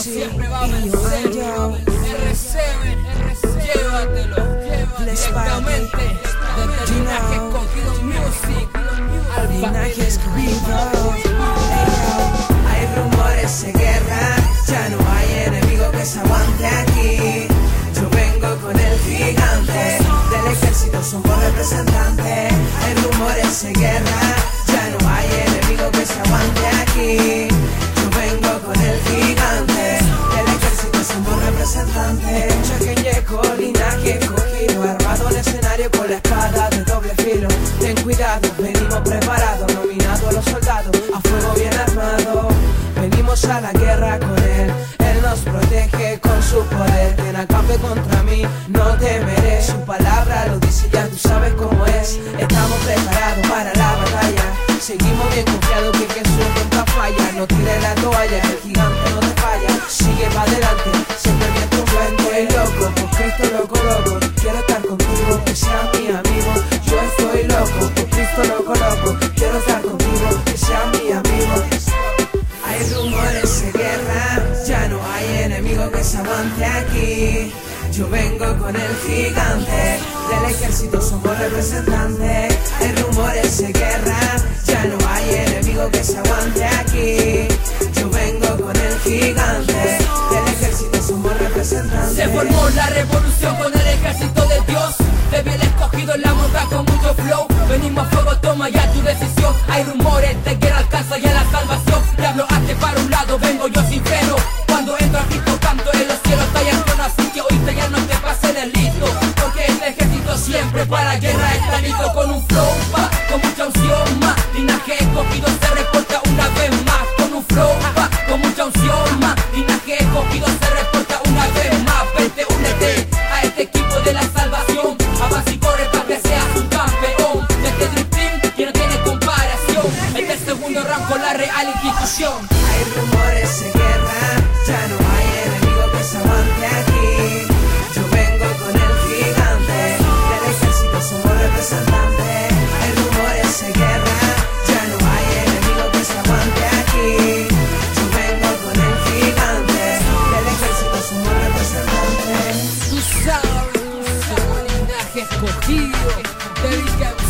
siempre va a vencer. RCB, llévatelo directamente desde Linaje Escogido Music al Linaje Escogido. Hay rumores de guerra, ya no hay enemigo que se aguante aquí. Yo vengo con el gigante, del ejército somos representantes. Hay rumores de guerra, ya no hay enemigo que se aguante aquí. Yo vengo con el gigante, del ejército somos representantes. Chaqueñeco, Linaje Escogido, armado el escenario con la espada de doble filo. Ten cuidado, venimos preparados, nominados a los soldados, a fuego bien armado. Venimos a la guerra con él nos protege con su poder. Quien acampe contra mí, no temeré. Su palabra lo dice, ya tú sabes cómo es. Estamos preparados para la batalla. Seguimos bien confiados que Jesús nunca falla. No tires la toalla, que el gigante no te falla. Sigue para adelante, siempre bien tu cuento. Estoy loco, por Cristo loco. Quiero estar contigo, que seas mi amigo. Yo estoy loco, por Cristo loco. Quiero estar contigo, que seas mi amigo. Hay rumores de guerra, ya no hay enemigo que se aguante aquí. Yo vengo con el gigante, del ejército somos representantes. Hay rumores de guerra, ya no hay enemigo que se aguante aquí. Yo vengo con el gigante, del ejército somos representantes. Se formó la revolución con el ejército de Dios. Bebé el escogido en la monta con mucho flow. Venimos a fuego, toma ya tu decisión. Hay rumores de guerra, alcanza ya la salvación. Diablo, hazte para un lado, vengo yo sin freno. Cuando entro aquí tocando en los cielos está en trono, así que oíste ya no te pases de listo. Porque el ejército siempre para guerra está listo. Con un flow pa, con mucha unción más. Linaje Escogido se reporta una vez más. Con un flow pa, con mucha unción más. Linaje Escogido se reporta una vez más. Vete, únete a este equipo de la salvación. Avanza y corre para que seas un campeón. De este Dream Team que no tiene comparación. Este es el segundo round con la real institución. Hay rumores de guerra, ya no hay enemigo que se aguante aquí. Yo vengo con el gigante, del ejército somos representantes. Hay rumores de guerra, ya no hay enemigo que se aguante aquí. Yo vengo con el gigante, del ejército somos representantes. Tú sabes, Linaje Escogido,